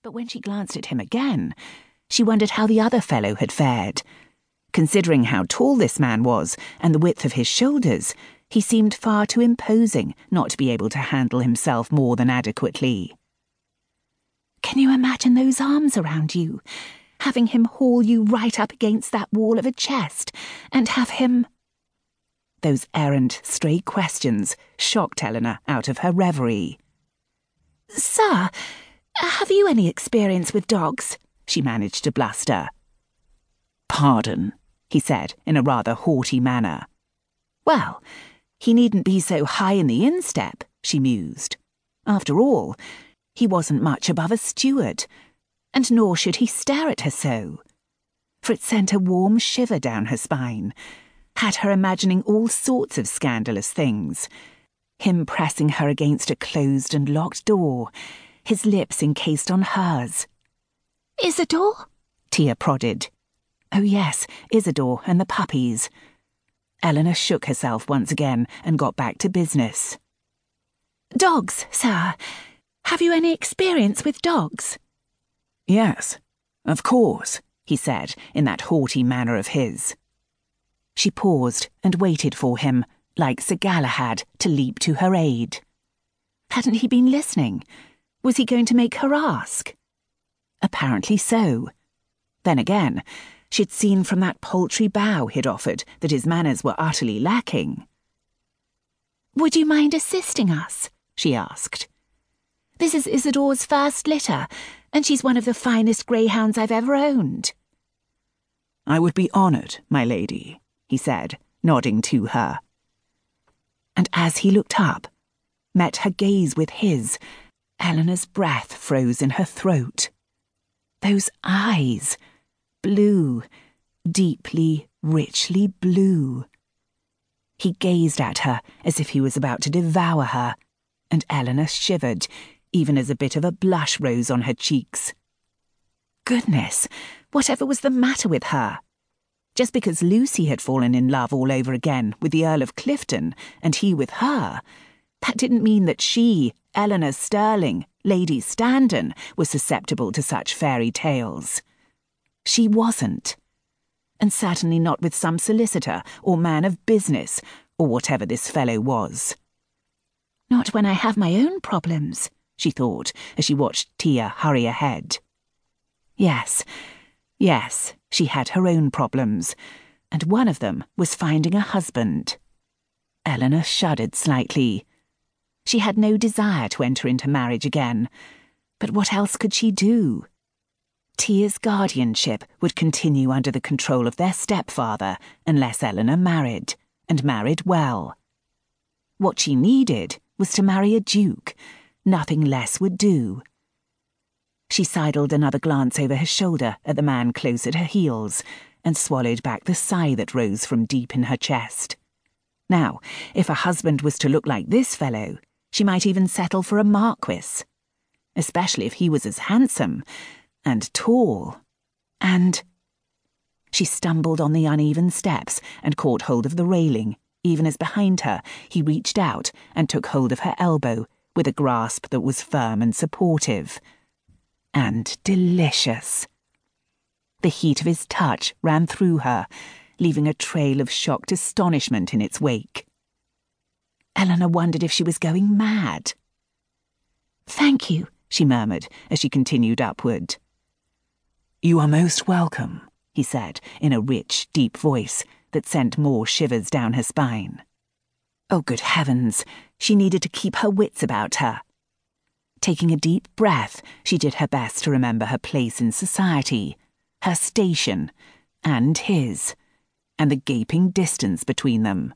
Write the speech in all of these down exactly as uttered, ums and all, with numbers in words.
But when she glanced at him again, she wondered how the other fellow had fared. Considering how tall this man was and the width of his shoulders, he seemed far too imposing not to be able to handle himself more than adequately. "Can you imagine those arms around you, having him haul you right up against that wall of a chest, and have him—" Those errant, stray questions shocked Eleanor out of her reverie. "Sir, have you any experience with dogs?" she managed to bluster. "Pardon," he said in a rather haughty manner. Well, he needn't be so high in the instep, she mused. After all, he wasn't much above a steward, and nor should he stare at her so. For it sent a warm shiver down her spine, had her imagining all sorts of scandalous things. Him pressing her against a closed and locked door, his lips encased on hers. "Isidore?" Tia prodded. Oh yes, Isidore and the puppies. Eleanor shook herself once again and got back to business. "Dogs, sir. Have you any experience with dogs?" "Yes, of course," he said in that haughty manner of his. She paused and waited for him, like Sir Galahad, to leap to her aid. Hadn't he been listening? Was he going to make her ask? Apparently so. Then again, she'd seen from that paltry bow he'd offered that his manners were utterly lacking. "Would you mind assisting us?" she asked. "This is Isidore's first litter, and she's one of the finest greyhounds I've ever owned." "I would be honoured, my lady," he said, nodding to her. And as he looked up, met her gaze with his, Eleanor's breath froze in her throat. Those eyes, blue, deeply, richly blue. He gazed at her as if he was about to devour her, and Eleanor shivered, even as a bit of a blush rose on her cheeks. Goodness, whatever was the matter with her? Just because Lucy had fallen in love all over again with the Earl of Clifton, and he with her, that didn't mean that she, Eleanor Sterling, Lady Standen, was susceptible to such fairy tales. She wasn't. And certainly not with some solicitor or man of business, or whatever this fellow was. "Not when I have my own problems," she thought as she watched Tia hurry ahead. Yes, yes, she had her own problems, and one of them was finding a husband. Eleanor shuddered slightly. She had no desire to enter into marriage again, but what else could she do? Tia's guardianship would continue under the control of their stepfather unless Eleanor married, and married well. What she needed was to marry a duke. Nothing less would do. She sidled another glance over her shoulder at the man close at her heels, and swallowed back the sigh that rose from deep in her chest. Now, if a husband was to look like this fellow, she might even settle for a marquis, especially if he was as handsome and tall, and... She stumbled on the uneven steps and caught hold of the railing, even as behind her he reached out and took hold of her elbow with a grasp that was firm and supportive. And delicious. The heat of his touch ran through her, leaving a trail of shocked astonishment in its wake. Eleanor wondered if she was going mad. "Thank you," she murmured as she continued upward. "You are most welcome," he said in a rich, deep voice that sent more shivers down her spine. Oh, good heavens, she needed to keep her wits about her. Taking a deep breath, she did her best to remember her place in society, her station, and his, and the gaping distance between them.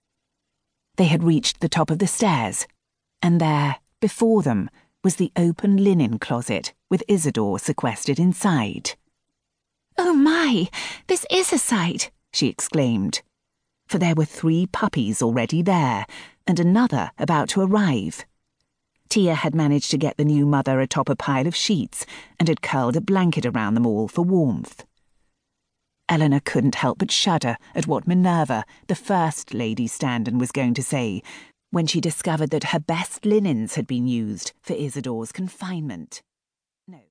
They had reached the top of the stairs, and there, before them, was the open linen closet with Isidore sequestered inside. "Oh my, this is a sight," she exclaimed. For there were three puppies already there, and another about to arrive. Tia had managed to get the new mother atop a pile of sheets and had curled a blanket around them all for warmth. Eleanor couldn't help but shudder at what Minerva, the first Lady Standen, was going to say when she discovered that her best linens had been used for Isidore's confinement.